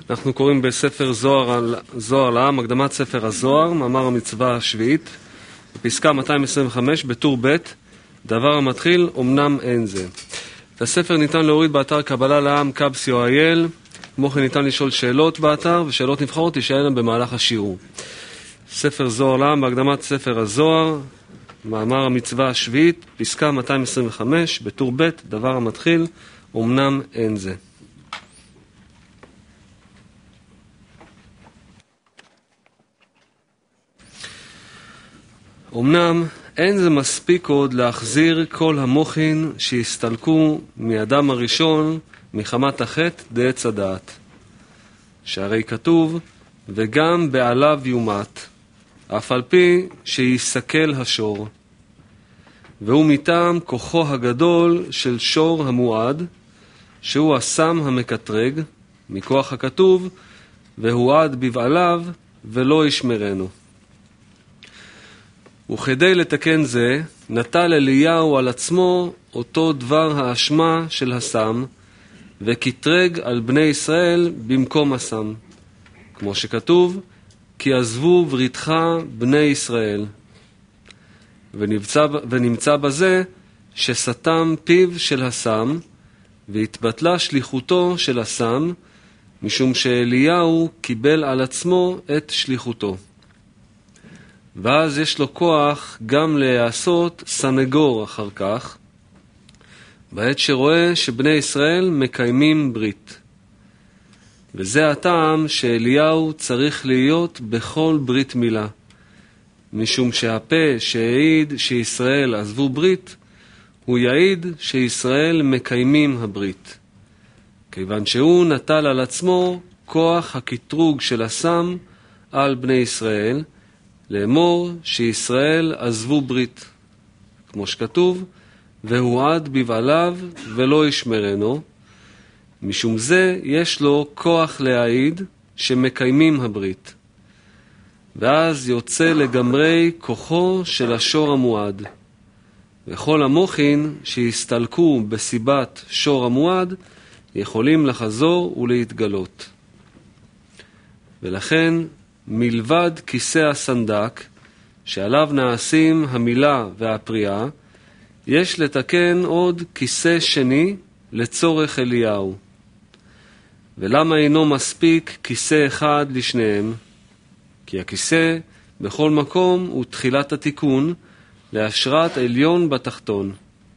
אנחנו קוראים בספר זוהר לעם, הקדמת ספר הזוהר, מאמר המצווה השביעית, בפסקה 225, בטור ב', דבר המתחיל, אמנם אין זה. את הספר ניתן להוריד באתר קבלה לעם קבסי.או.איי, כמו כן ניתן לשאול שאלות באתר, ושאלות נבחרות תישאלנה במהלך השיעור. ספר זוהר לעם, בהקדמת ספר הזוהר, מאמר המצווה השביעית, פסקה 225, בטור ב', דבר המתחיל, אמנם אין זה. אמנם אין זה מספיק עוד להחזיר כל המוחין שהסתלקו מאדם הראשון מחמת החטא דעץ הדעת. שהרי כתוב, וגם בעליו יומת, אף על פי שיסכל השור. והוא מטעם כוחו הגדול של שור המועד, שהוא הסם המקטרג, מכוח הכתוב, והועד בבעליו ולא ישמרנו. וכדי לתקן זה, נטל אליהו על עצמו אותו דבר האשמה של הסם, וקטרג על בני ישראל במקום הסם. כמו שכתוב, כי עזבו בריתך בני ישראל. ונמצא בזה שסתם פיו של הסם, והתבטלה שליחותו של הסם, משום שאליהו קיבל על עצמו את שליחותו. ואז יש לו כוח גם לעשות סנגור אחר כך, בעת שרואה שבני ישראל מקיימים ברית. וזה הטעם שאליהו צריך להיות בכל ברית מילה, משום שהפה שהעיד שישראל עזבו ברית, הוא יעיד שישראל מקיימים הברית. כיוון שהוא נטל על עצמו כוח הקטרוג של הסם על בני ישראל, לאמור שישראל עזבו ברית, כמו שכתוב, והועד בבעליו ולא ישמרנו, משום זה יש לו כוח להעיד שמקיימים הברית. ואז יוצא לגמרי כוחו של השור המועד, וכל המוחין שהסתלקו בסיבת שור המועד יכולים לחזור ולהתגלות. ולכן מלבד כיסא הסנדק, שעליו נעשים המילה והפריאה, יש לתקן עוד כיסא שני לצורך אליהו. ולמה אינו מספיק כיסא אחד לשניהם? כי הכיסא בכל מקום הוא תחילת התיקון להשראת עליון בתחתון.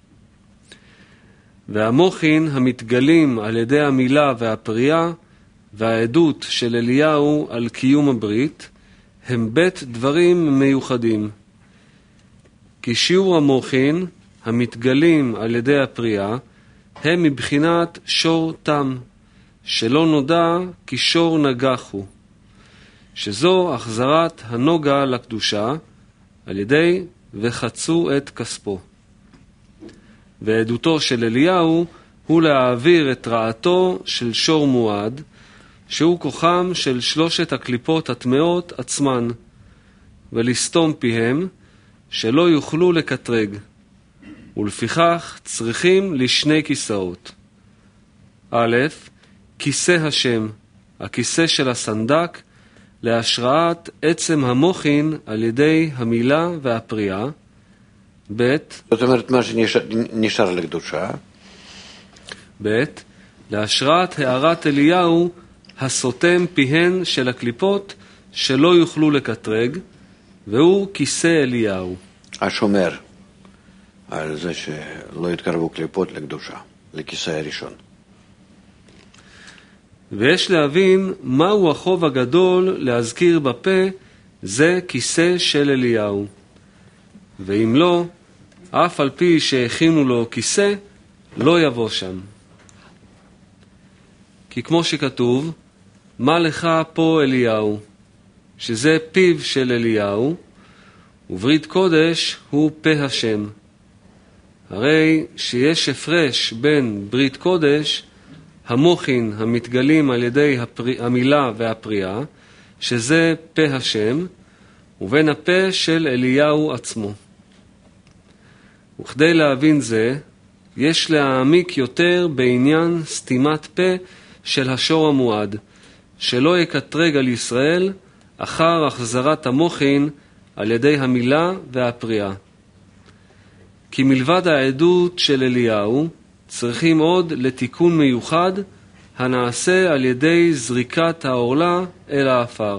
והמוחין המתגלים על ידי המילה והפריאה והעדות של אליהו על קיום הברית הם בית דברים מיוחדים. כי שיעור המוחין המתגלים על ידי הפריאה הם מבחינת שור תם, שלא נודע כי שור נגחו, שזו החזרת הנוגה לקדושה על ידי וחצו את כספו. ועדותו של אליהו הוא להעביר את רעתו של שור מועד, שהוא כוחם של שלושת הקליפות הטמאות עצמן, ולסתום פיהם שלא יוכלו לקטרג, ולפיכך צריכים לשני כיסאות. א', כיסא השם, הכיסא של הסנדק, להשראת עצם המוחין על ידי המילה והפריאה. ב', זאת אומרת מה שנשאר לקדושה. ב', להשראת הערת אליהו הסותם פיהן של הקליפות שלא יוכלו לקטרג, והוא כיסא אליהו. השומר על זה שלא יתקרבו קליפות לקדושה, לכיסא הראשון. ויש להבין מהו החוב הגדול להזכיר בפה זה כיסא של אליהו. ואם לא, אף על פי שהכינו לו כיסא, לא יבוא שם. כי כמו שכתוב, מה לך פה אליהו, שזה פיו של אליהו, וברית קודש הוא פה השם. הרי שיש הפרש בין ברית קודש, המוחין המתגלים על ידי המילה והפריאה, שזה פה השם, ובין הפה של אליהו עצמו. וכדי להבין זה, יש להעמיק יותר בעניין סתימת פה של השור המועד, שלא יקטרג על ישראל אחר החזרת המוחין על ידי המילה והפריאה. כי מלבד העדות של אליהו, צריכים עוד לתיקון מיוחד הנעשה על ידי זריקת העורלה אל האפר.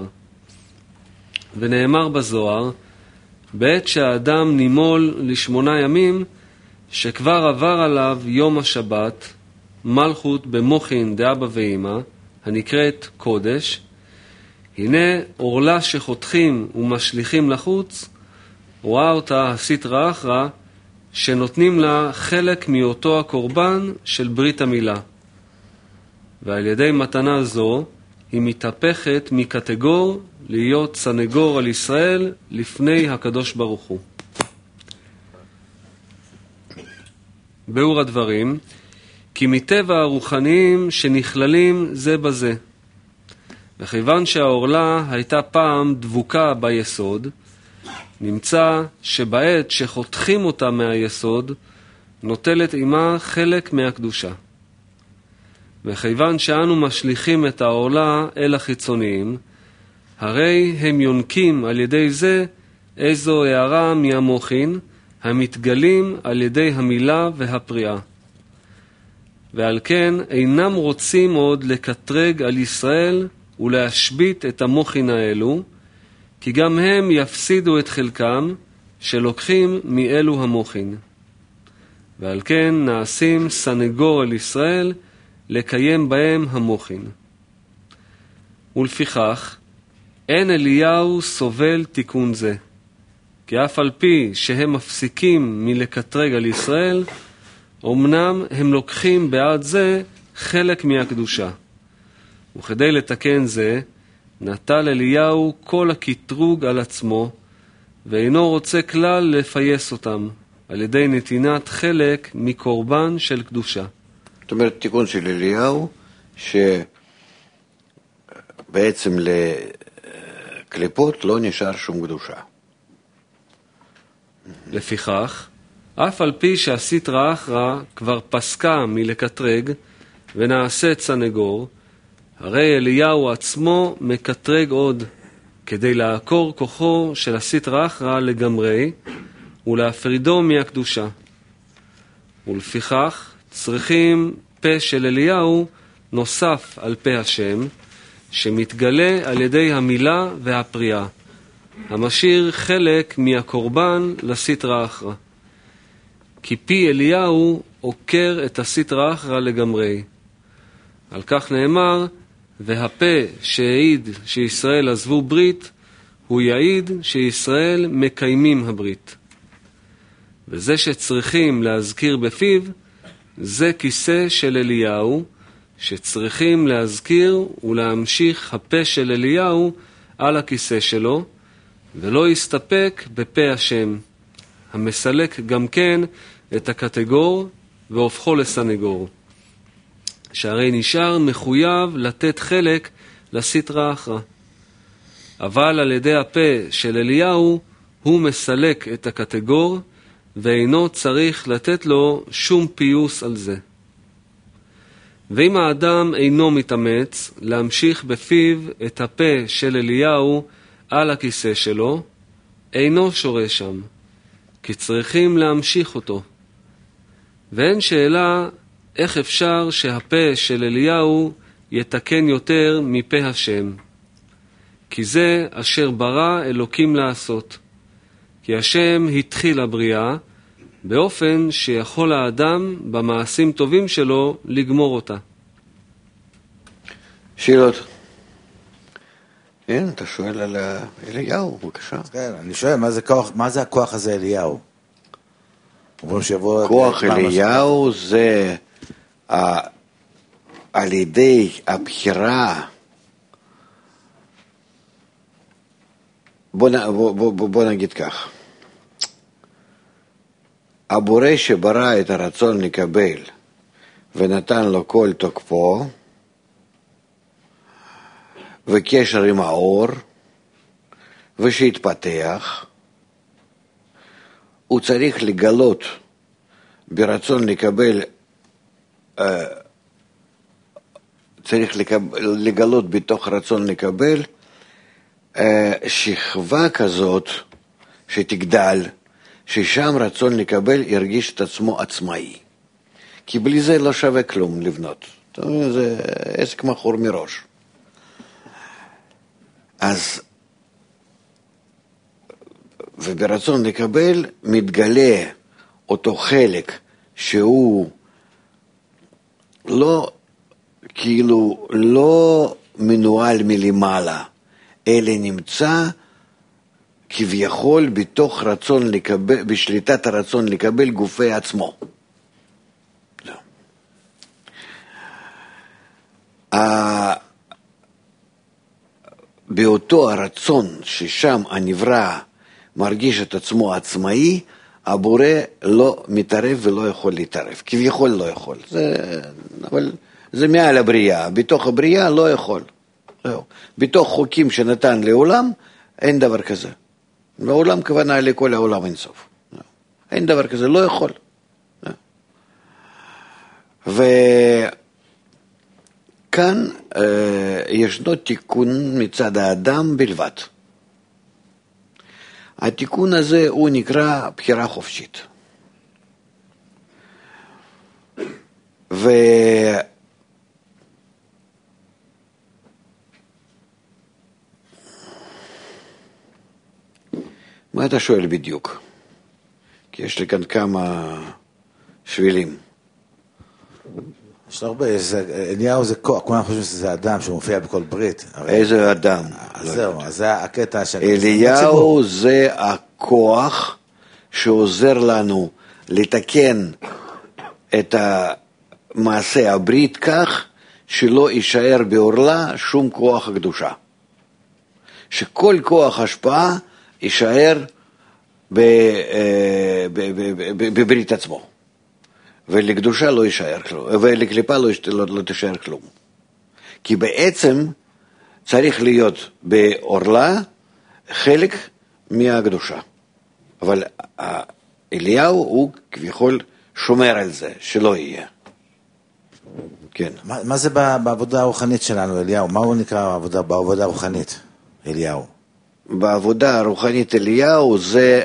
ונאמר בזוהר, בעת שהאדם נימול ל8 ימים, שכבר עבר עליו יום השבת, מלכות במוחין דאבא ואמא, הנקראת קודש, הנה עורלה שחותכים ומשליכים לחוץ, רואה אותה הסטרא אחרא, שנותנים לה חלק מאותו הקורבן של ברית המילה. ועל ידי מתנה זו, היא מתהפכת מקטגור להיות סנגור על ישראל לפני הקדוש ברוך הוא. באור הדברים, כי מטבע הרוחניים שנכללים זה בזה. וכיוון שהעורלה הייתה פעם דבוקה ביסוד, נמצא שבעת שחותכים אותה מהיסוד, נוטלת עמה חלק מהקדושה. וכיוון שאנו משליכים את העורלה אל החיצוניים, הרי הם יונקים על ידי זה איזו הערה מהמוחין, המתגלים על ידי המילה והפריאה. ועל כן אינם רוצים עוד לקטרג על ישראל ולהשבית את המוחין האלו, כי גם הם יפסידו את חלקם שלוקחים מאלו המוחין. ועל כן נעשים סנגור על ישראל לקיים בהם המוחין. ולפיכך, אין אליהו סובל תיקון זה, כי אף על פי שהם מפסיקים מלקטרג על ישראל, אמנם הם לוקחים בעד זה חלק מהקדושה. וכדי לתקן זה, נטל אליהו כל הקטרוג על עצמו, ואינו רוצה כלל לפייס אותם, על ידי נתינת חלק מקורבן של קדושה. זאת אומרת, תיקון של אליהו, שבעצם לקליפות לא נשאר שום קדושה. לפיכך, אף על פי שהסטרא אחרא כבר פסקה מלקטרג ונעשית סנגור, הרי אליהו עצמו מקטרג עוד, כדי לעקור כוחו של הסטרא אחרא לגמרי ולהפרידו מהקדושה. ולפיכך צריכים פה של אליהו נוסף על פה השם, שמתגלה על ידי המילה והפריאה, המשאיר חלק מהקורבן לסטרא אחרא. כי פי אליהו עוקר את הסטרא אחרא לגמרי. על כך נאמר, והפה שהעיד שישראל עזבו ברית, הוא יעיד שישראל מקיימים הברית. וזה שצריכים להזכיר בפיו, זה כיסא של אליהו, שצריכים להזכיר ולהמשיך הפה של אליהו על הכיסא שלו, ולא יסתפק בפה השם, המסלק גם כן את הקטגור והופכו לסנגור. שהרי נשאר מחויב לתת חלק לסטרא אחרא. אבל על ידי הפה של אליהו הוא מסלק את הקטגור, ואינו צריך לתת לו שום פיוס על זה. ואם האדם אינו מתאמץ להמשיך בפיו את הפה של אליהו על הכיסא שלו, אינו שורה שם, כי צריכים להמשיך אותו. ואין שאלה איך אפשר שהפה של אליהו יתקן יותר מפה השם, כי זה אשר ברא אלוקים לעשות. כי השם התחיל הבריאה באופן שיכול האדם במעשים טובים שלו לגמור אותה. שאלות? כן, אתה שואל על אליהו, בבקשה. כן, אני שואל, מה זה הכוח הזה אליהו? כוח אליהו זה על ידי הבחירה. בוא נגיד כך. הבורא שברא את הרצון לקבל ונתן לו כל תוקפו וקשר עם האור ושהתפתח, הוא צריך לגלות ברצון לקבל צריך לגלות בתוך רצון לקבל שכבה כזאת שתגדל, ששם רצון לקבל ירגיש את עצמו עצמאי. כי בלי זה לא שווה כלום לבנות. זה עסק מכור מראש. אז, וברצון לקבל מתגלה אותו חלק שהוא לא, כאילו, לא מנוהל מלמעלה, אלא נמצא כביכול בתוך רצון לקבל, בשליטת הרצון לקבל גופי עצמו. באותו הרצון ששם הנברא מרגיש את עצמו עצמאי, הבורא לא מתערב ולא יכול להתערב. כביכול לא יכול. אבל זה מעל הבריאה. בתוך הבריאה לא יכול. בתוך חוקים שנתן לעולם, אין דבר כזה. לעולם כוונה לכל העולם אין סוף. אין דבר כזה, לא יכול. וכאן ישנו תיקון מצד האדם בלבד. התיקון הזה הוא נקרא בחירה חופשית. מה אתה שואל בדיוק? כי יש לי כאן כמה שבילים. יש לו הרבה, אליהו זה כוח, כולם חושבים שזה אדם שמופיע בכל ברית. איזה אדם? אז זהו, אז זה הקטע של... אליהו זה הכוח שעוזר לנו לתקן את מעשה הברית כך שלא יישאר בעורלה שום כוח הקדושה. שכל כוח השפעה יישאר בברית עצמו. ולקדושה לא יישאר כלום, ולקליפה לא תישאר כלום. כי בעצם צריך להיות בעורלה חלק מהקדושה. אבל אליהו הוא כביכול שומר על זה, שלא יהיה. כן. מה זה בעבודה הרוחנית שלנו, אליהו? מה הוא נקרא בעבודה הרוחנית, אליהו? בעבודה הרוחנית אליהו זה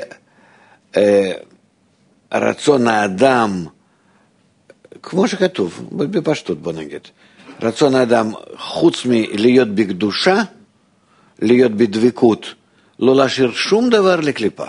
רצון האדם, כמו שכתוב, בפשטות בוא נגיד, רצון האדם חוץ מלהיות בקדושה, להיות בדבקות, לא להשאיר שום דבר לקליפה.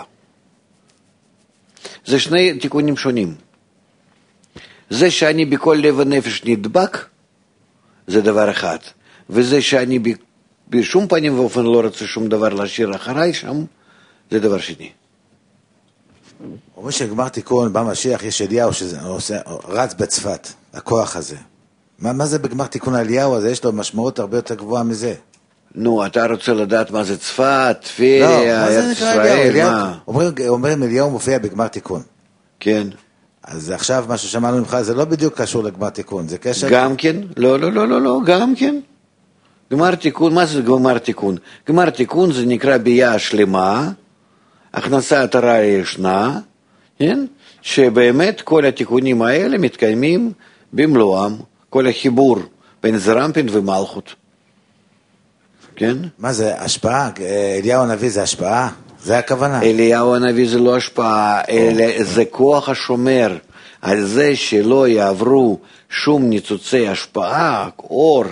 זה שני תיקונים שונים. זה שאני בכל לב ונפש נדבק, זה דבר אחד. וזה שאני בשום פנים ואופן לא רוצה שום דבר להשאיר אחריי שם, זה דבר שני. אומרים שגמר תיקון במשיח יש אליהו שרץ בצפת, הכוח הזה. מה זה בגמר תיקון אליהו הזה? יש לו משמעות הרבה יותר גבוהה מזה. נו, אתה רוצה לדעת מה זה צפת, טבריה, ארץ ישראל, מה? אומרים אליהו מופיע בגמר תיקון. כן. אז עכשיו מה ששמענו ממך זה לא בדיוק קשור לגמר תיקון, זה קשר... גם כן? לא, גם כן. גמר תיקון, מה זה גמר תיקון? גמר תיקון זה נקרא ביאה שלמה, הכנסת הרע ישנה, כן? שבאמת כל התיקונים האלה מתקיימים במלואם, כל החיבור בין זרמפין ומלכות. כן? מה זה, השפעה? אליהו הנביא זה השפעה? זה הכוונה? אליהו הנביא זה לא השפעה, אלא זה כוח השומר על זה שלא יעברו שום ניצוצי השפעה, אור,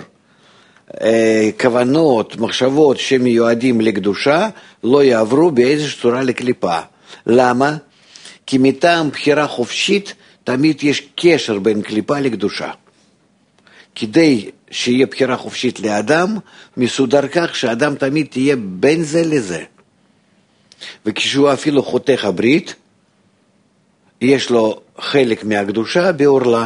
כוונות, מחשבות שמיועדים לקדושה, לא יעברו באיזושהי צורה לקליפה. למה? כי מטעם בחירה חופשית תמיד יש קשר בין קליפה לקדושה. כדי שיהיה בחירה חופשית לאדם, מסודר כך שאדם תמיד תהיה בין זה לזה. וכשהוא אפילו חותך הברית, יש לו חלק מהקדושה בעורלה.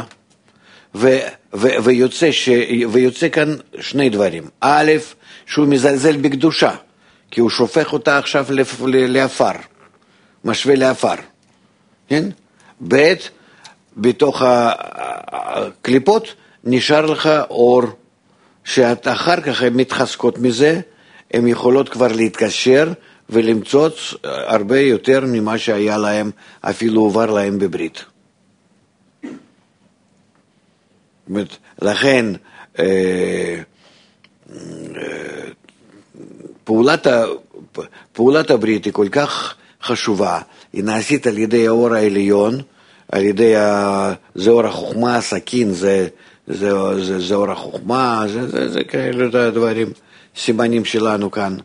ויוצא כאן שני דברים. א', שהוא מזלזל בקדושה, כי הוא שופך אותה עכשיו לאפר, משווה לאפר. כן? ב', בתוך הקליפות נשאר לך אור, שאחר כך הן מתחזקות מזה, הן יכולות כבר להתקשר ולמצוא הרבה יותר ממה שהיה להם, אפילו עובר להם בברית. לכן פעולת הברית היא כל כך חשובה, היא נעשית על ידי האור העליון, על ידי זה אור החוכמה, הסכין, זה אור החוכמה, זה כאלה דברים, סימנים שלנו כאן,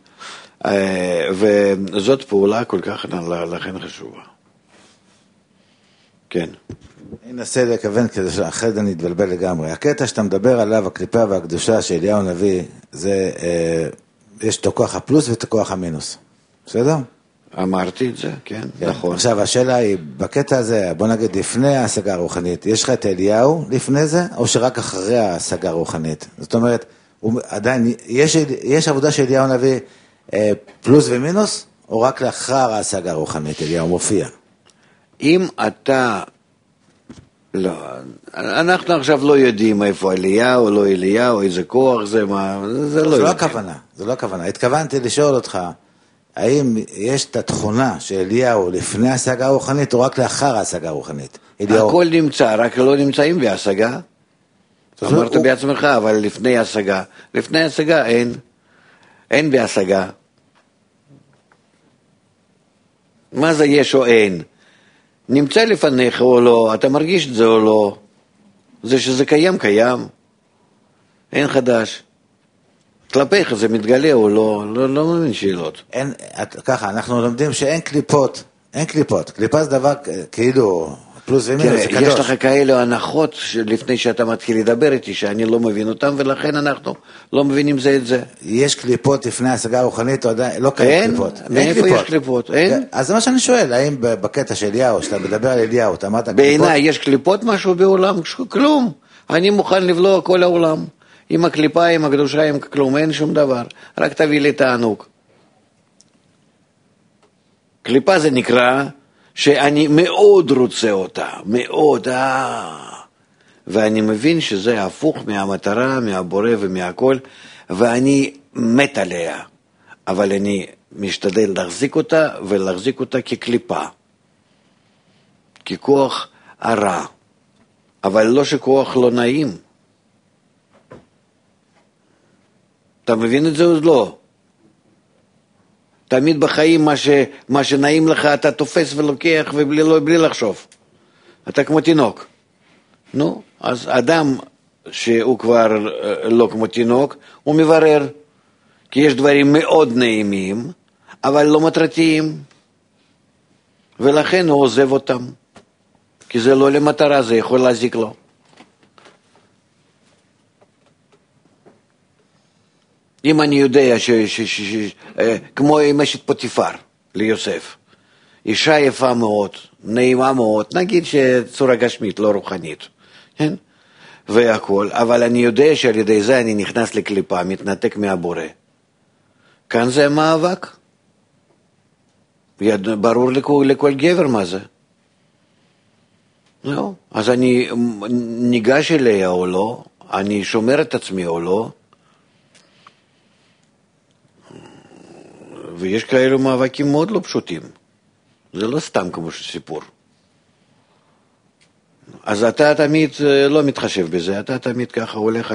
וזאת פעולה כל כך לכן חשובה. כן. אני אנסה לכוון כדי שאחרי זה נתבלבל לגמרי. הקטע שאתה מדבר עליו, הקליפה והקדושה של אליהו הנביא, זה, יש את הכוח הפלוס ואת הכוח המינוס. בסדר? אמרתי את זה, כן, נכון. עכשיו, השאלה היא, בקטע הזה, בוא נגיד, לפני ההשגה הרוחנית, יש לך את אליהו לפני זה, או שרק אחרי ההשגה הרוחנית? זאת אומרת, עדיין, יש עבודה של אליהו הנביא פלוס ומינוס, או רק לאחר ההשגה הרוחנית, אליהו מופיע? אם אתה... לא, אנחנו עכשיו לא יודעים איפה אליהו, לא אליהו, איזה כוח זה, מה, זה לא יודעים. זה לא הכוונה. התכוונתי לשאול אותך, האם יש את התכונה של אליהו לפני ההשגה הרוחנית, או רק לאחר ההשגה הרוחנית? הכל נמצא, רק לא נמצאים בהשגה. אמרת בעצמך, אבל לפני ההשגה. לפני ההשגה אין בהשגה. מה זה יש או אין? נמצא לפניך או לא, אתה מרגיש את זה או לא. זה שזה קיים, קיים. אין חדש. כלפיך זה מתגלה או לא, לא מבין שאלות. ככה, אנחנו לומדים שאין קליפות, אין קליפות. קליפה זה דבר כאילו פלוס ומינוס, זה קדוש. יש לך כאלה הנחות לפני שאתה מתחיל לדבר איתי, שאני לא מבין אותם, ולכן אנחנו לא מבינים זה את זה. יש קליפות לפני ההשגה הרוחנית, או עדיין, לא קיים קליפות. מאיפה יש קליפות? אין? אז זה מה שאני שואל, האם בקטע של אליהו, שאתה מדבר על אליהו, אתה אמרת קליפות? בעיניי יש קליפות משהו בעולם? כלום. אני מוכן לבלוע כל העולם. עם הקליפה, עם הקדושה, עם כלום, אין שום דבר. רק תביא לי תענוג. קליפה זה נקרא שאני מאוד רוצה אותה, מאוד, ואני מבין שזה הפוך מהמטרה, מהבורא ומהכל, ואני מת עליה, אבל אני משתדל להחזיק אותה, ולהחזיק אותה כקליפה, ככוח הרע, אבל לא שכוח לא נעים. אתה מבין את זה או לא? תמיד בחיים מה שנעים לך אתה תופס ולוקח ובלי לחשוב. אתה כמו תינוק. נו, אז אדם שהוא כבר לא כמו תינוק, הוא מברר. כי יש דברים מאוד נעימים, אבל לא מטרתיים. ולכן הוא עוזב אותם. כי זה לא למטרה, זה יכול להזיק לו. אם אני יודע כמו עם אשת פוטיפר ליוסף, אישה יפה מאוד, נעימה מאוד, נגיד שצורה גשמית, לא רוחנית, כן? והכל, אבל אני יודע שעל ידי זה אני נכנס לקליפה, מתנתק מהבורא. כאן זה מאבק. ברור לכל גבר מה זה. לא, אז אני ניגש אליה או לא, אני שומר את עצמי או לא, ויש כאלו מאבקים מאוד לא פשוטים. זה לא סתם כמו סיפור. אז אתה תמיד לא מתחשב בזה, אתה תמיד ככה הולך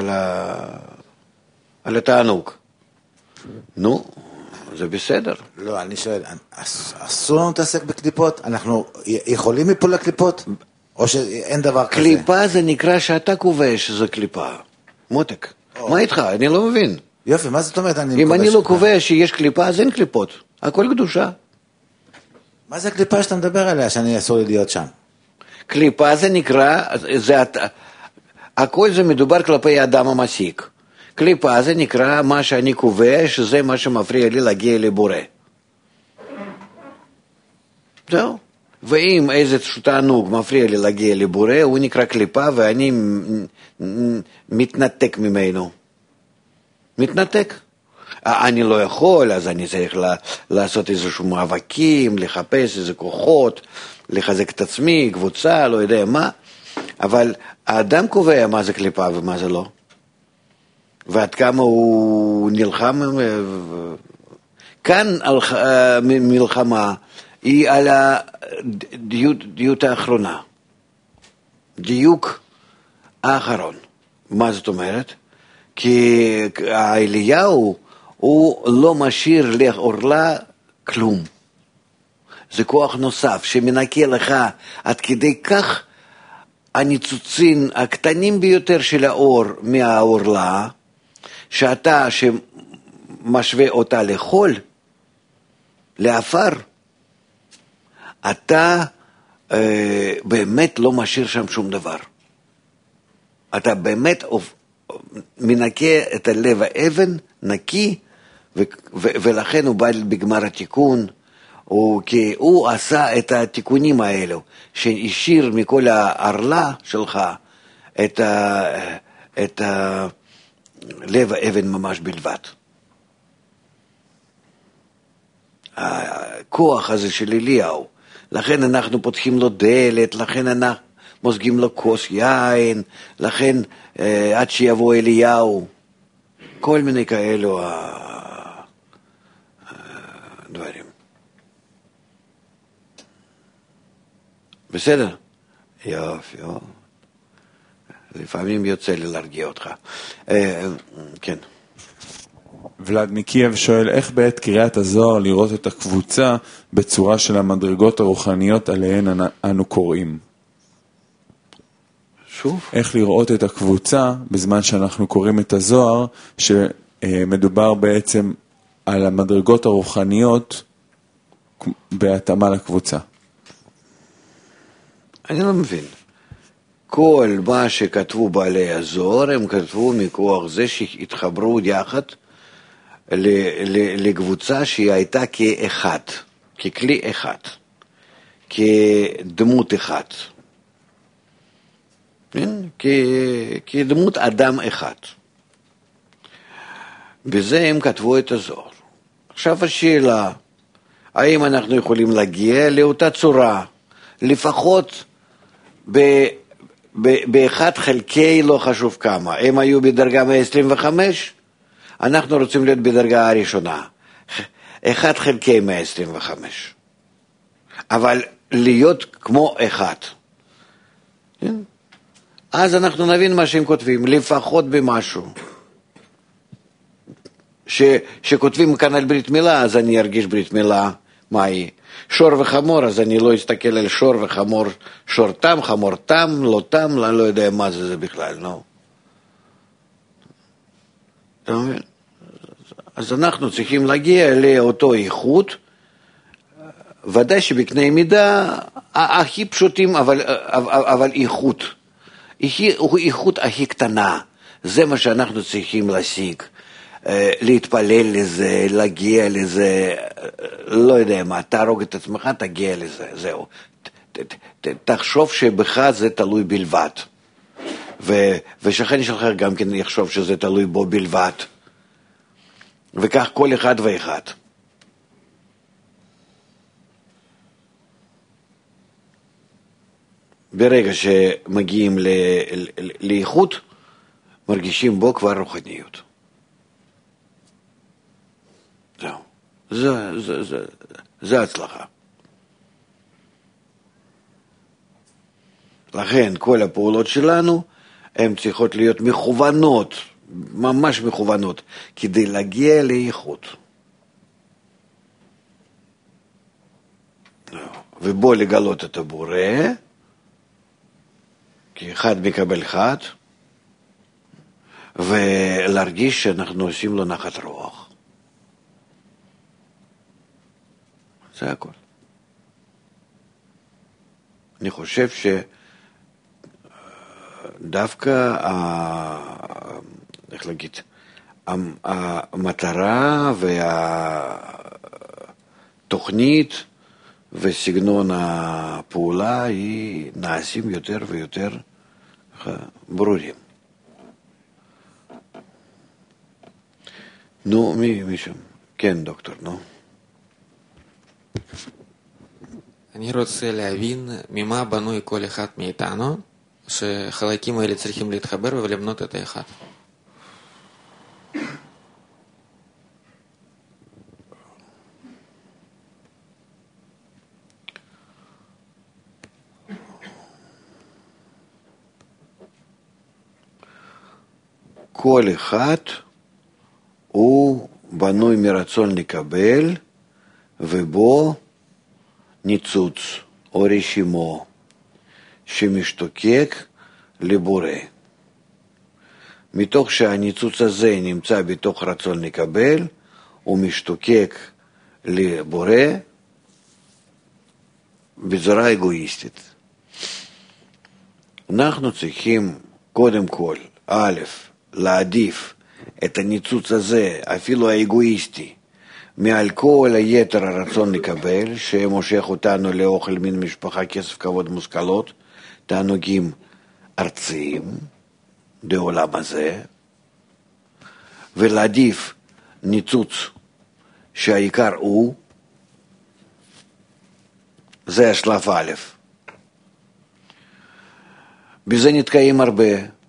על התענוג. נו, זה בסדר. לא, אני שואל, אסור לנו להתעסק בקליפות? אנחנו יכולים מפה לקליפות? או שאין דבר כזה? קליפה זה נקרא שאתה קובע שזה קליפה. מותק. מה איתך? אני לא מבין. יופי, מה זאת אומרת? אם אני לא קובע שיש קליפה, אז אין קליפות. הכל קדושה. מה זה הקליפה שאתה מדבר עליה, שאני אסור לי להיות שם? קליפה זה נקרא, הכל זה מדובר כלפי האדם המסיק. קליפה זה נקרא מה שאני קובע, שזה מה שמפריע לי להגיע לבורא. זהו. ואם איזה תענוג מפריע לי להגיע לבורא, הוא נקרא קליפה ואני מתנתק ממנו. מתנתק. אני לא יכול, אז אני צריך לעשות איזשהו מאבקים, לחפש איזה כוחות, לחזק את עצמי, קבוצה, לא יודע מה, אבל האדם קובע מה זה קליפה ומה זה לא. ועד כמה הוא נלחם, כאן מלחמה היא על הדיוק האחרונה. דיוק האחרון. מה זאת אומרת? כי האליהו הוא לא משאיר לעורלה כלום. זה כוח נוסף שמנקה לך עד כדי כך הניצוצים הקטנים ביותר של האור מהעורלה, שאתה שמשווה אותה לחול, לאפר, אתה באמת לא משאיר שם שום דבר. אתה באמת מנקה את הלב האבן, נקי, ולכן הוא בא בגמר התיקון, כי הוא עשה את התיקונים האלו, שהשאיר מכל הערלה שלך את לב האבן ממש בלבד. הכוח הזה של אליהו, לכן אנחנו פותחים לו דלת, לכן אנחנו מוזגים לו כוס יין, לכן עד שיבוא אליהו, כל מיני כאלו דברים. בסדר? יופי, לפעמים יוצא לי להרגיע אותך. כן. ולד מקייב שואל, איך בעת קריאת הזוהר לראות את הקבוצה בצורה של המדרגות הרוחניות עליהן אנו קוראים? שוב? איך לראות את הקבוצה בזמן שאנחנו קוראים את הזוהר, שמדובר בעצם על המדרגות הרוחניות בהתאמה לקבוצה? אני לא מבין. כל מה שכתבו בעלי הזוהר, הם כתבו מכוח זה שהתחברו יחד לקבוצה שהיא הייתה כאחד, ככלי אחד, כדמות אחד, כדמות אדם אחד. בזה הם כתבו את הזוהר. עכשיו השאלה, האם אנחנו יכולים להגיע לאותה צורה, לפחות באחד חלקי לא חשוב כמה. הם היו בדרגה 125, אנחנו רוצים להיות בדרגה הראשונה, 1 חלקי 125, אבל להיות כמו אחד. אז אנחנו נבין מה שהם כותבים, לפחות במשהו. שכותבים כאן על ברית מילה, אז אני ארגיש ברית מילה, מה היא? שור וחמור, אז אני לא אסתכל על שור וחמור, שור תם, חמור תם, לא תם, אני לא יודע מה זה בכלל, לא. אתה מבין? אז אנחנו צריכים להגיע לאותו איכות, ודאי שבקנה מידה הכי פשוטים, אבל איכות. איכות הכי קטנה, זה מה שאנחנו צריכים להשיג. להתפלל לזה, להגיע לזה, לא יודע מה, תהרוג את עצמך, תגיע לזה, זהו. תחשוב שבך זה תלוי בלבד. ושכן שלך גם כן יחשוב שזה תלוי בו בלבד. וכך כל אחד ואחד. ברגע שמגיעים לאיכות, מרגישים בו כבר רוחניות. זהו. זה הצלחה. לכן כל הפעולות שלנו הן צריכות להיות מכוונות, ממש מכוונות, כדי להגיע לאיכות. ובוא לגלות את הבורא, כי אחד מקבל אחד, ולהרגיש שאנחנו עושים לו נחת רוח. זה הכל. אני חושב שדווקא, איך להגיד, המטרה והתוכנית וסגנון הפעולה היא נעשים יותר ויותר ברורים. נו, מי שם? כן, דוקטור, נו. אני רוצה להבין ממה בנוי כל אחד מאיתנו, שחלקים האלה צריכים להתחבר ולבנות את האחד. כל אחד הוא בנוי מרצון לקבל, ובו ניצוץ או רשימו שמשתוקק לבורא. מתוך שהניצוץ הזה נמצא בתוך רצון לקבל, הוא משתוקק לבורא בצורה אגואיסטית. אנחנו צריכים קודם כל, א', להעדיף את הניצוץ הזה, אפילו האגואיסטי, מעל כל היתר הרצון לקבל, שמושך אותנו לאוכל מין משפחה, כסף, כבוד, מושכלות, תענוגים ארציים, בעולם הזה, ולהעדיף ניצוץ שהעיקר הוא, זה השלב א'. בזה נתקעים הרבה.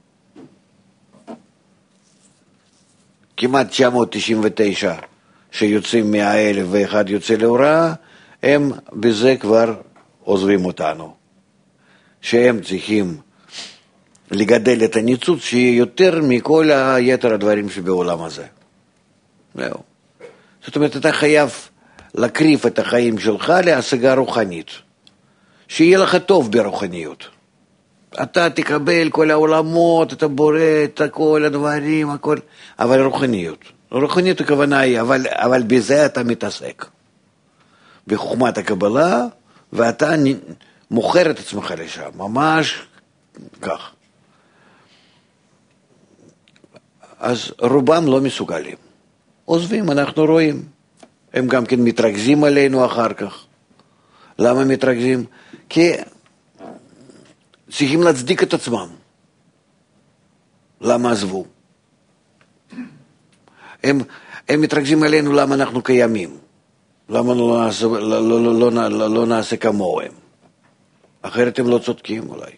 כמעט 999 שיוצאים מהאלף ואחד יוצא להוראה, הם בזה כבר עוזבים אותנו. שהם צריכים לגדל את הניצוץ שיהיה יותר מכל היתר הדברים שבעולם הזה. זהו. זאת אומרת, אתה חייב להקריב את החיים שלך להשגה רוחנית. שיהיה לך טוב ברוחניות. אתה תקבל כל העולמות, אתה בורא את כל הדברים, הכל, אבל רוחניות. רוחניות הכוונה היא, אבל בזה אתה מתעסק. בחוכמת הקבלה, ואתה מוכר את עצמך לשם, ממש כך. אז רובם לא מסוגלים. עוזבים, אנחנו רואים. הם גם כן מתרכזים עלינו אחר כך. למה מתרכזים? כי צריכים להצדיק את עצמם. למה עזבו? הם מתרכזים עלינו למה אנחנו קיימים. למה לא נעשה כמוהם. אחרת הם לא צודקים אולי.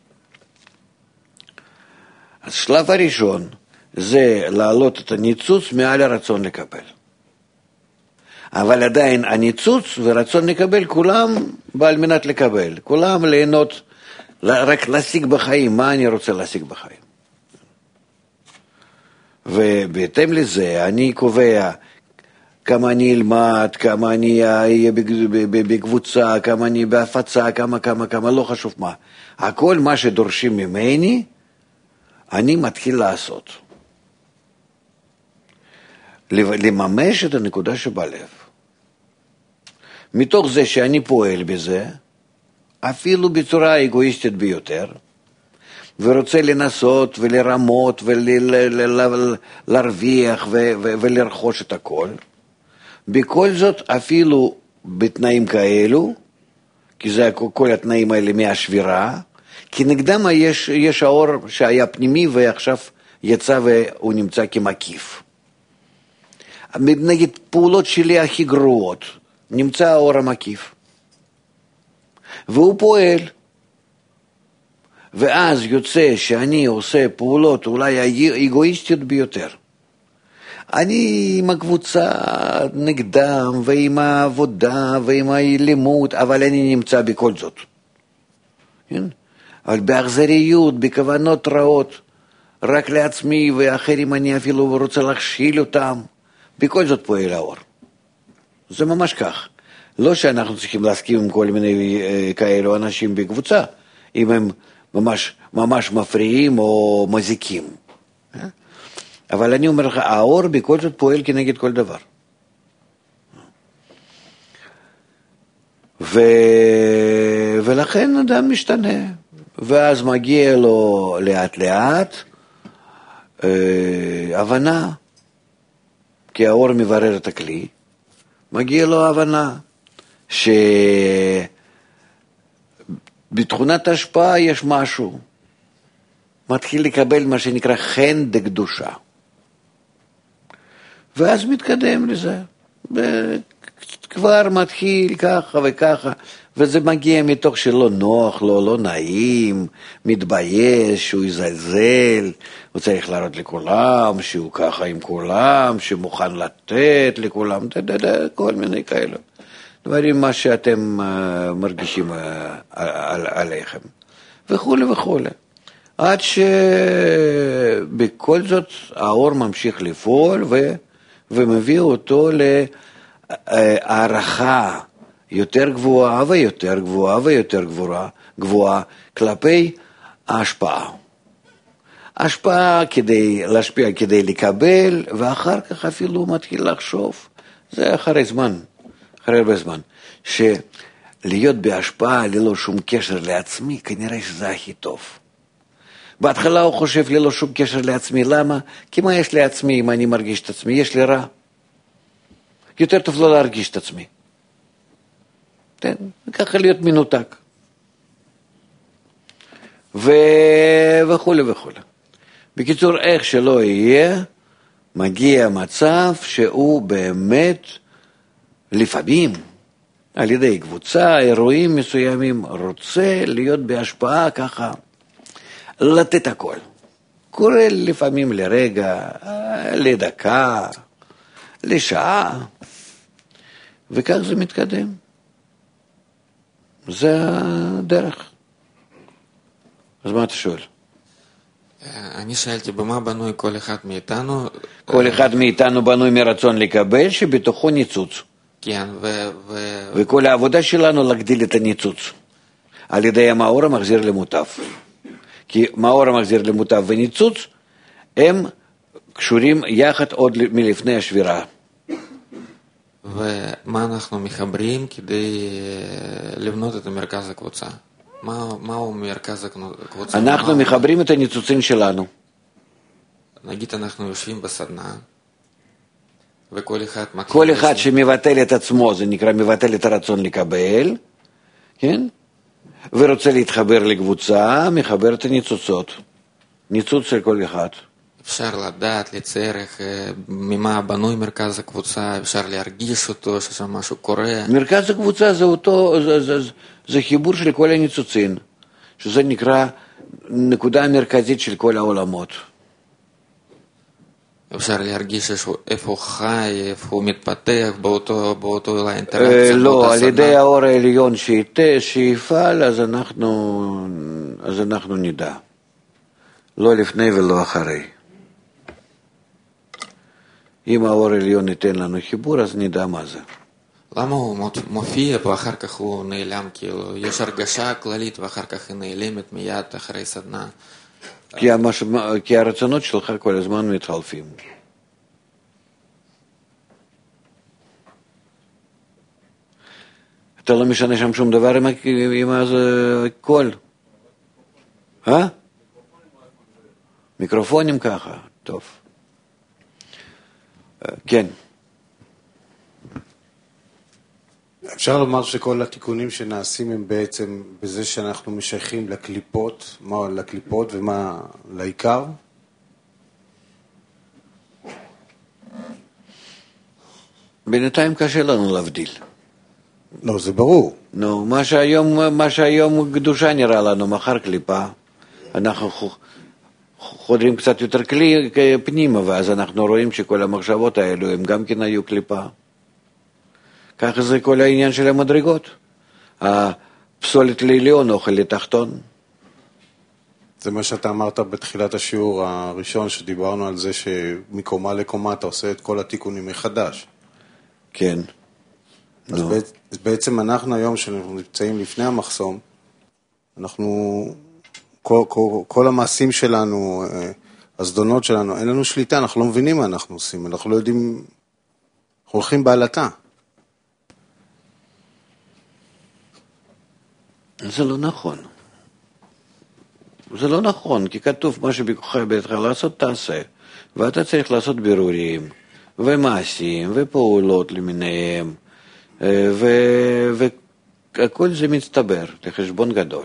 אז שלב הראשון זה להעלות את הניצוץ מעל הרצון לקבל. אבל עדיין הניצוץ ורצון לקבל כולם בעל מנת לקבל. כולם ליהנות, רק להשיג בחיים. מה אני רוצה להשיג בחיים? ובהתאם לזה אני קובע כמה אני אלמד, כמה אני אהיה בקבוצה, כמה אני בהפצה, כמה, לא חשוב מה. הכל מה שדורשים ממני, אני מתחיל לעשות. לממש את הנקודה שבלב. מתוך זה שאני פועל בזה, אפילו בצורה אגואיסטית ביותר, ורוצה לנסות ולרמות ולהרוויח ולרכוש את הכל, בכל זאת אפילו בתנאים כאלו, כי זה כל התנאים האלה מהשבירה, כי נגדם יש האור שהיה פנימי ועכשיו יצא והוא נמצא כמקיף. נגד פעולות שלי הכי גרועות, נמצא האור המקיף. והוא פועל. ואז יוצא שאני עושה פעולות אולי האגואיסטיות ביותר. אני עם הקבוצה נגדם ועם העבודה ועם הלימוד, אבל אני נמצא בכל זאת. אבל באכזריות, בכוונות רעות, רק לעצמי ואחרים אני אפילו רוצה להכשיל אותם, בכל זאת פועל האור. זה ממש כך. לא שאנחנו צריכים להסכים עם כל מיני כאלו אנשים בקבוצה, אם הם ממש מפריעים או מזיקים. אבל אני אומר לך, האור בכל זאת פועל כנגד כל דבר. ולכן אדם משתנה. ואז מגיע לו לאט לאט הבנה, כי האור מברר את הכלי, מגיע לו הבנה שבתכונת ההשפעה יש משהו, מתחיל לקבל מה שנקרא חן דקדושה, ואז מתקדם לזה, כבר מתחיל ככה וככה, וזה מגיע מתוך שלא נוח לו, לא נעים, מתבייש, שהוא יזלזל, הוא צריך להראות לכולם, שהוא ככה עם כולם, שמוכן לתת לכולם, כל מיני כאלה. דברים מה שאתם מרגישים עליכם, וכו' וכו'. עד שבכל זאת האור ממשיך לפעול ומביא אותו להערכה יותר גבוהה ויותר גבוהה ויותר גבוהה כלפי ההשפעה. השפעה כדי להשפיע, כדי לקבל, ואחר כך אפילו מתחיל לחשוב. זה אחרי הרבה זמן, שלהיות בהשפעה ללא שום קשר לעצמי, כנראה שזה הכי טוב. בהתחלה הוא חושב ללא שום קשר לעצמי, למה? כי מה יש לעצמי אם אני מרגיש את עצמי? יש לי רע. יותר טוב לא להרגיש את עצמי. כן, ככה להיות מנותק. וכו' וכו'. בקיצור, איך שלא יהיה, מגיע מצב שהוא באמת, לפעמים, על ידי קבוצה, אירועים מסוימים, רוצה להיות בהשפעה ככה, לתת הכל. קורה לפעמים לרגע, לדקה, לשעה, וכך זה מתקדם. זה הדרך. אז מה אתה שואל? אני שאלתי, במה בנוי כל אחד מאיתנו? כל אחד מאיתנו בנוי מרצון לקבל, שבתוכו ניצוץ. כן, וכל העבודה שלנו להגדיל את הניצוץ. על ידי המאור המחזיר למוטב. כי מאור המחזיר למוטב וניצוץ, הם קשורים יחד עוד מלפני השבירה. ומה אנחנו מחברים כדי לבנות את מרכז הקבוצה? מהו מרכז הקבוצה? אנחנו מחברים את הניצוצים שלנו. נגיד אנחנו יושבים בסדנה, וכל אחד... כל אחד שמבטל את עצמו, זה נקרא מבטל את הרצון לקבל, כן? ורוצה להתחבר לקבוצה, מחבר את הניצוצות. ניצוץ של כל אחד. אפשר לדעת, לצערך, ממה בנוי מרכז הקבוצה, אפשר להרגיש אותו, ששם משהו קורה. מרכז הקבוצה זה חיבור של כל הניצוצים, שזה נקרא נקודה מרכזית של כל העולמות. אפשר להרגיש איפה הוא חי, איפה הוא מתפתח באותו האינטראקציה. לא, על ידי האור העליון שיפעל, אז אנחנו נדע. לא לפני ולא אחרי. אם האור העליון ייתן לנו חיבור, אז נדע מה זה. למה הוא מופיע ואחר כך הוא נעלם? כאילו, יש הרגשה כללית ואחר כך היא נעלמת מיד אחרי סדנה. כי הרצונות שלך כל הזמן מתחלפים. אתה לא משנה שם שום דבר עם הקול. מיקרופונים ככה, טוב. כן. אפשר לומר שכל התיקונים שנעשים הם בעצם בזה שאנחנו משייכים לקליפות, מה לקליפות ומה לעיקר? בינתיים קשה לנו להבדיל. לא, זה ברור. נו, מה שהיום קדושה נראה לנו, מחר קליפה. אנחנו חודרים קצת יותר פנימה, ואז אנחנו רואים שכל המחשבות האלו הם גם כן היו קליפה. ככה זה כל העניין של המדרגות. הפסולת לעליון, אוכל לתחתון. זה מה שאתה אמרת בתחילת השיעור הראשון, שדיברנו על זה שמקומה לקומה אתה עושה את כל התיקונים מחדש. כן. אז בעצם אנחנו היום, שאנחנו נמצאים לפני המחסום, אנחנו, כל המעשים שלנו, הזדונות שלנו, אין לנו שליטה, אנחנו לא מבינים מה אנחנו עושים, אנחנו לא יודעים, אנחנו הולכים בעלתה. זה לא נכון. זה לא נכון, כי כתוב מה שבכוחך בידך לעשות תעשה, ואתה צריך לעשות בירורים, ומעשים, ופעולות למיניהם, והכל זה מצטבר לחשבון גדול.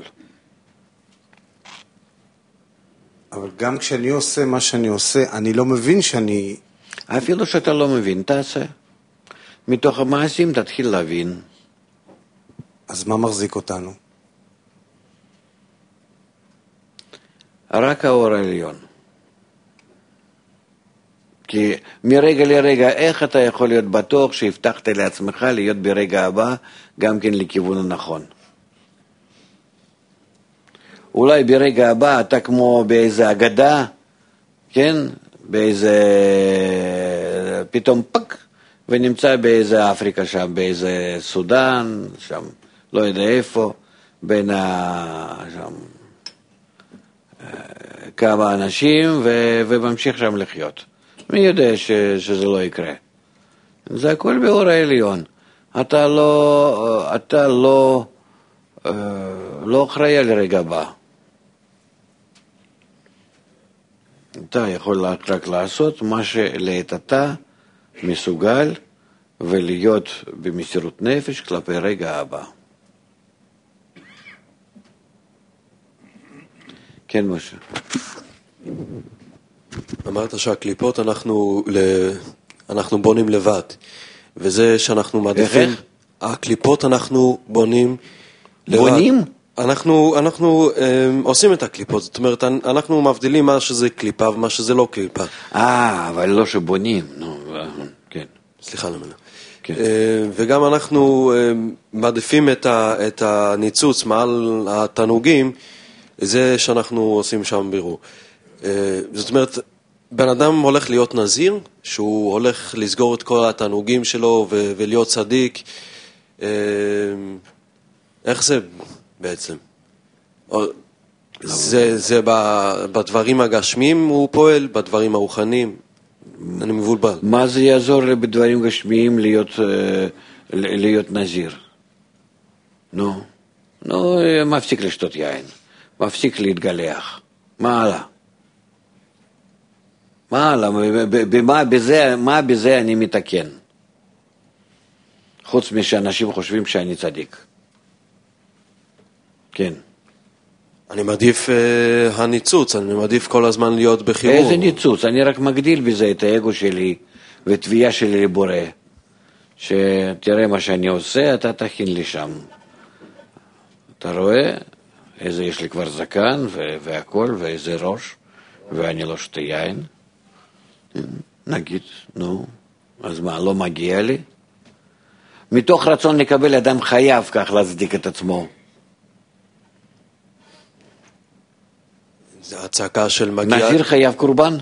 אבל גם כשאני עושה מה שאני עושה, אני לא מבין שאני... אפילו שאתה לא מבין, תעשה. מתוך המעשים תתחיל להבין. אז מה מחזיק אותנו? רק האור העליון. כי מרגע לרגע, איך אתה יכול להיות בטוח שהבטחת לעצמך להיות ברגע הבא גם כן לכיוון הנכון? אולי ברגע הבא אתה כמו באיזה אגדה, כן? באיזה, פתאום פק, ונמצא באיזה אפריקה שם, באיזה סודן, שם, לא יודע איפה, בין שם, כמה אנשים, וממשיך שם לחיות. מי יודע שזה לא יקרה? זה הכל באור העליון. אתה לא אחראי על רגע הבא. אתה יכול רק לעשות מה שלעת אתה מסוגל, ולהיות במסירות נפש כלפי רגע הבא. כן, משה. אמרת שהקליפות אנחנו בונים לבד, וזה שאנחנו מעדיפים, הקליפות אנחנו בונים לבד. בונים? אנחנו עושים את הקליפות, זאת אומרת, אנחנו מבדילים מה שזה קליפה ומה שזה לא קליפה. אבל לא שבונים, כן. סליחה למנה. כן. וגם אנחנו מעדיפים את הניצוץ מעל התענוגים, זה שאנחנו עושים שם בירור. זאת אומרת, בן אדם הולך להיות נזיר, שהוא הולך לסגור את כל התענוגים שלו ולהיות צדיק. איך זה בעצם? זה בדברים הגשמיים הוא פועל, בדברים הרוחניים. אני מבולבל. מה זה יעזור בדברים גשמיים להיות נזיר? נו, מפסיק לשתות יין, מפסיק להתגלח. מה הלאה? מה בזה אני מתקן? חוץ משאנשים חושבים שאני צדיק. כן. אני מעדיף הניצוץ, אני מעדיף כל הזמן להיות בחיבור. איזה ניצוץ? אני רק מגדיל בזה את האגו שלי ותביעה שלי לבורא. שתראה מה שאני עושה, אתה תכין לי שם. אתה רואה? איזה יש לי כבר זקן והכל, ואיזה ראש, ואני לא שותה יין. נגיד, אז מה, לא מגיע לי? מתוך רצון לקבל אדם חייב כך להצדיק את עצמו. זה הצעקה של מגיע... נזיר חייב קורבן?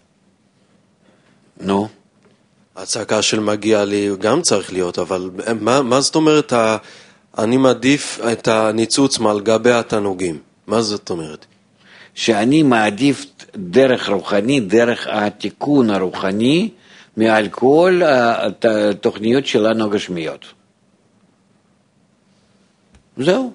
הצעקה של מגיע לי גם צריך להיות, אבל מה זאת אומרת, אני מעדיף את הניצוץ מעל גבי התענוגים? מה זאת אומרת? שאני מעדיף דרך רוחני, דרך התיקון הרוחני, מעל כל התוכניות שלנו הגשמיות. זהו.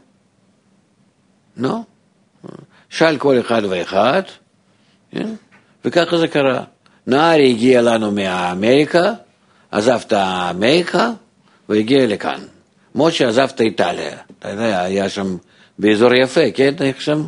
שאל כל אחד ואחד, וככה זה קרה. נערי הגיע לנו מאמריקה, עזב את אמריקה, והגיע לכאן. משה עזב את איטליה. אתה יודע, היה שם באזור יפה, כן? איך שם?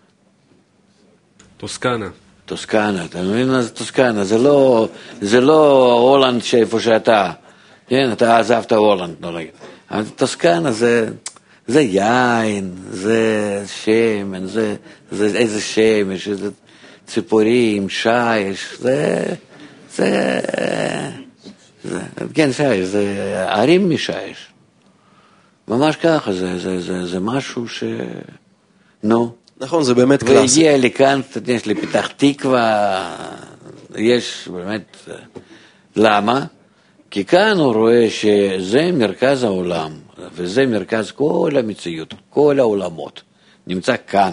טוסקנה, אתה מבין מה זה טוסקנה? זה לא הולנד שאיפה שאתה, כן? אתה עזבת הולנד, נגיד. אז טוסקנה זה יין, זה שמן, זה איזה שמש, איזה ציפורים, שיש, כן, שיש, זה ערים משיש. ממש ככה, זה משהו נכון, זה באמת קלאסי. והגיע לכאן, יש לי פתח תקווה, יש באמת, למה? כי כאן הוא רואה שזה מרכז העולם, וזה מרכז כל המציאות, כל העולמות, נמצא כאן.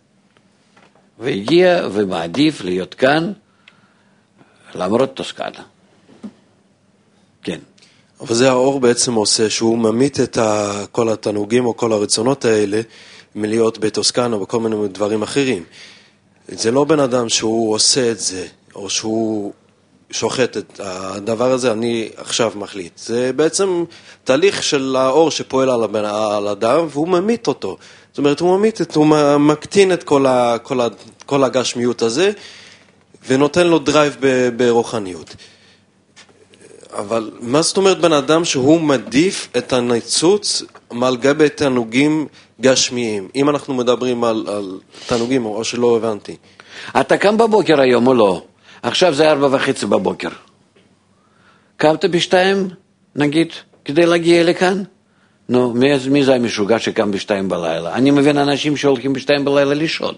והגיע ומעדיף להיות כאן, למרות טוסקנה. כן. אבל זה האור בעצם עושה, שהוא ממית את כל התענוגים או כל הרצונות האלה, מלהיות בטוסקנה או בכל מיני דברים אחרים. זה לא בן אדם שהוא עושה את זה, או שהוא שוחט את הדבר הזה, אני עכשיו מחליט. זה בעצם תהליך של האור שפועל על אדם, והוא ממית אותו. זאת אומרת, הוא מקטין את כל הגשמיות הזה, ונותן לו דרייב ברוחניות. אבל מה זאת אומרת בן אדם שהוא מעדיף את הניצוץ מעל גבי תענוגים גשמיים? אם אנחנו מדברים על תענוגים, או שלא הבנתי. אתה קם בבוקר היום או לא? עכשיו זה 4:30 בבוקר. קמת ב2, נגיד, כדי להגיע לכאן? נו, מי זה המשוגע שקם ב2 בלילה? אני מבין אנשים שהולכים ב2 בלילה לישון.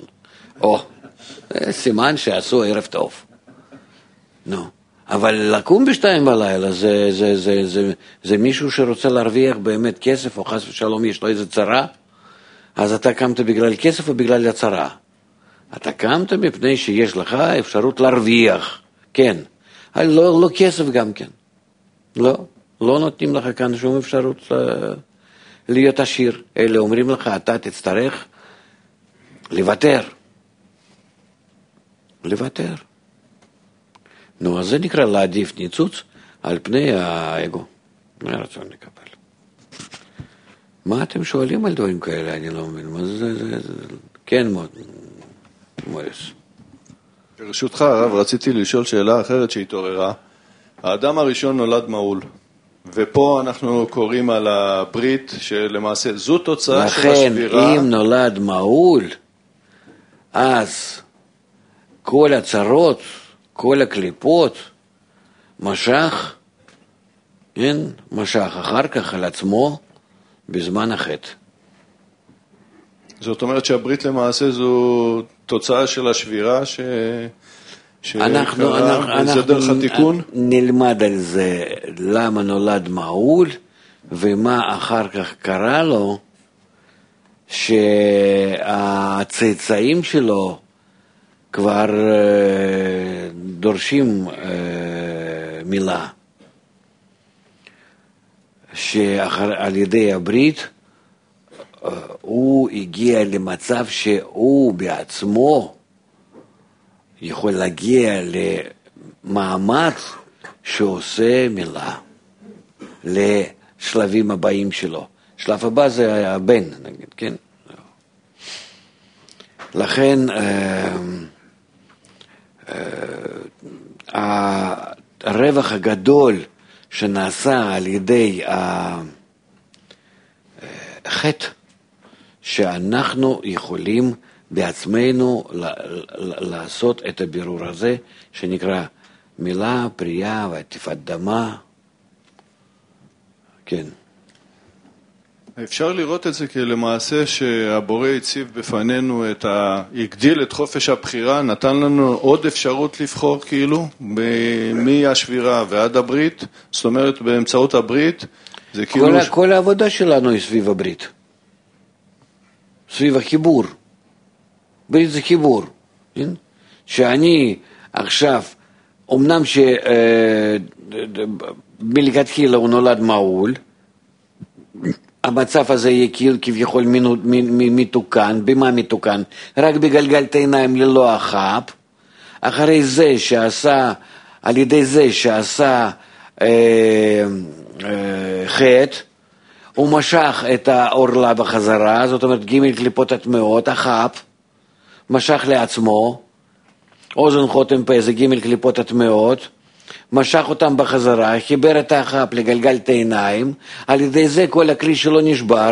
סימן שעשו ערב טוב. נו, אבל לקום ב2 בלילה זה מישהו שרוצה להרוויח באמת כסף, או חס ושלום יש לו איזה צרה, אז אתה קמת בגלל כסף או בגלל הצרה? אתה קמת מפני שיש לך אפשרות להרוויח, כן. לא כסף גם כן. לא נותנים לך כאן שום אפשרות להיות עשיר. אלה אומרים לך, אתה תצטרך לוותר. נו, אז זה נקרא להעדיף ניצוץ על פני האגו. מה רצון לקבל? מה אתם שואלים על דברים כאלה? אני לא מבין. מה זה? כן, מוריס. ברשותך, הרב, רציתי לשאול שאלה אחרת שהתעוררה. האדם הראשון נולד מעול, ופה אנחנו קוראים על הברית שלמעשה זו תוצאה של השבירה. לכן, אם נולד מעול, אז כל הצרות, כל הקליפות, משך אחר כך על עצמו בזמן החטא. זאת אומרת שהברית למעשה זו תוצאה של השבירה שקרה, זה דרך התיקון? נלמד על זה למה נולד מעול ומה אחר כך קרה לו, שהצאצאים שלו כבר דורשים מילה, שעל ידי הברית הוא הגיע למצב שהוא בעצמו יכול להגיע למעמד שעושה מילה לשלבים הבאים שלו. שלב הבא זה הבן, נגיד, כן? לכן הרווח הגדול שנעשה על ידי החטא, שאנחנו יכולים בעצמנו לעשות את הבירור הזה, שנקרא מילה, פריאה ועטיפת דמה. כן. אפשר לראות את זה כלמעשה שהבורא הציב בפנינו הגדיל את חופש הבחירה, נתן לנו עוד אפשרות לבחור כאילו, מהשבירה ועד הברית, זאת אומרת באמצעות הברית, זה כאילו... כל העבודה שלנו היא סביב הברית. סביב החיבור. ברית זה חיבור. שאני עכשיו, אמנם שמלכתחילה הוא נולד מעול, המצב הזה יהיה כביכול מתוקן. במה מתוקן? רק בגלגלת עיניים ללא החאפ. אחרי זה שעשה, על ידי זה שעשה חטא, הוא משך את האורלה בחזרה, זאת אומרת ג' קליפות הטמעות, החאפ, משך לעצמו, אוזן חותם פה זה ג' קליפות הטמעות, משך אותם בחזרה, חיבר את החאפ לגלגלת העיניים, על ידי זה כל הכלי שלו נשבר.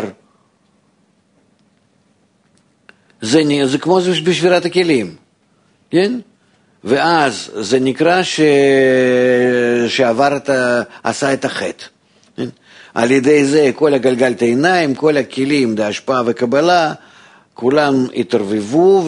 זה כמו בשבירת הכלים, כן? ואז זה נקרא שעבר עשה את החטא. כן? על ידי זה כל הגלגלת העיניים, כל הכלים, ההשפעה וקבלה, כולם התערבבו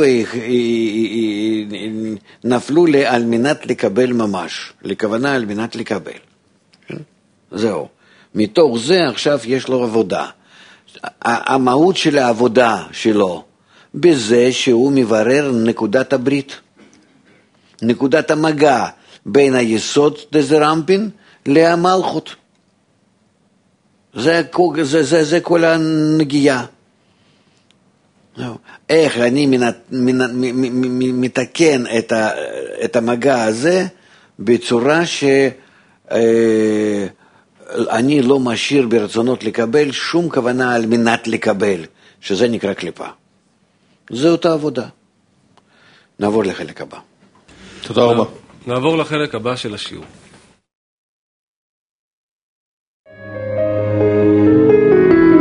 ונפלו על מנת לקבל ממש, לכוונה על מנת לקבל. זהו. מתוך זה עכשיו יש לו עבודה. המהות של העבודה שלו, בזה שהוא מברר נקודת הברית, נקודת המגע בין היסוד דזרמפין למלכות. זה כל הנגיעה. איך אני מתקן את המגע הזה בצורה שאני לא משאיר ברצונות לקבל שום כוונה על מנת לקבל, שזה נקרא קליפה. זו אותה עבודה. נעבור לחלק הבא. תודה רבה. נעבור לחלק הבא של השיעור.